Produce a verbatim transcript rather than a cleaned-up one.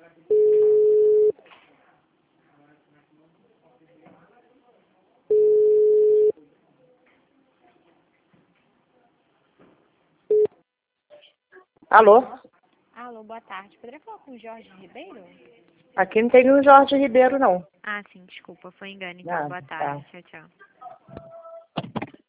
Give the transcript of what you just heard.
Alô? Alô, boa tarde. Poderia falar com o Jorge Ribeiro? Aqui não tem nenhum Jorge Ribeiro, não. Ah, sim, desculpa, foi engano. Então, Ah, boa tá. tarde. Tchau, tchau.